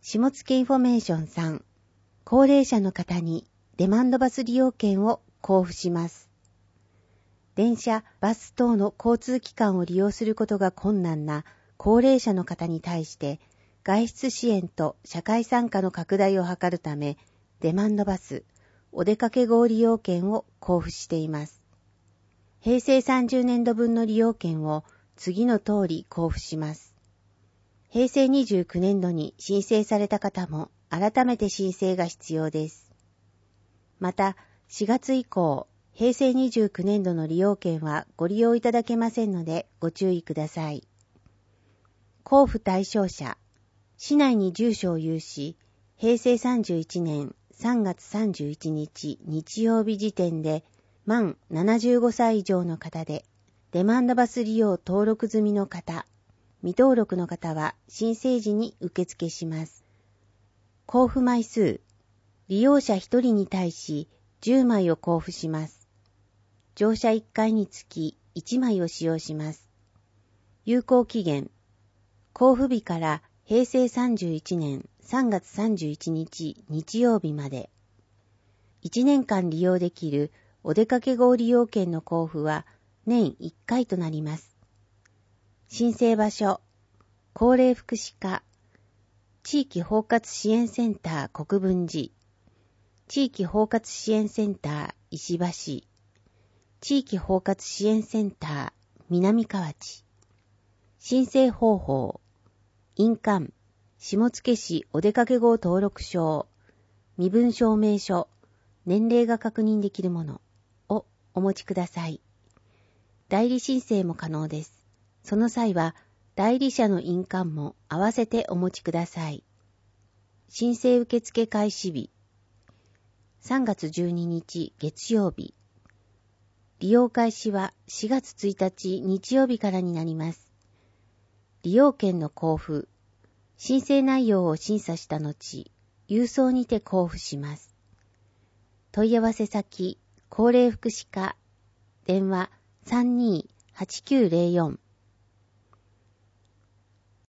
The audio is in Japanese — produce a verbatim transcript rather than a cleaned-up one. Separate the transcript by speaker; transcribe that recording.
Speaker 1: 下野インフォメーションさん、高齢者の方にデマンドバス利用券を交付します。電車、バス等の交通機関を利用することが困難な高齢者の方に対して外出支援と社会参加の拡大を図るため、デマンドバス、お出かけ号利用券を交付しています。へいせいさんじゅうねんどぶんの利用券を次の通り交付します。へいせいにじゅうきゅうねんどに申請された方も改めて申請が必要です。また、しがつ以降、へいせいにじゅうきゅうねんどの利用券はご利用いただけませんのでご注意ください。交付対象者、市内に住所を有し、へいせいさんじゅういちねんさんがつさんじゅういちにち日曜日時点で満ななじゅうごさい以上の方で、デマンドバス利用登録済みの方、未登録の方は申請時に受付します。交付枚数、利用者ひとりに対しじゅうまいを交付します。乗車いっかいにつきいちまいを使用します。有効期限、交付日からへいせいさんじゅういちねんさんがつさんじゅういちにち日曜日まで。いちねんかん利用できるお出かけ号利用券の交付は年いっかいとなります。申請場所、高齢福祉課、地域包括支援センター国分寺、地域包括支援センター石橋、地域包括支援センター南河内。申請方法、印鑑、下野市お出かけ号登録証、身分証明書、年齢が確認できるものをお持ちください。代理申請も可能です。その際は、代理者の印鑑も合わせてお持ちください。申請受付開始日、さんがつじゅうににち月曜日。利用開始はしがつついたち日曜日からになります。利用券の交付、申請内容を審査した後、郵送にて交付します。問い合わせ先、高齢福祉課、電話 さんにーはちきゅうゼロよん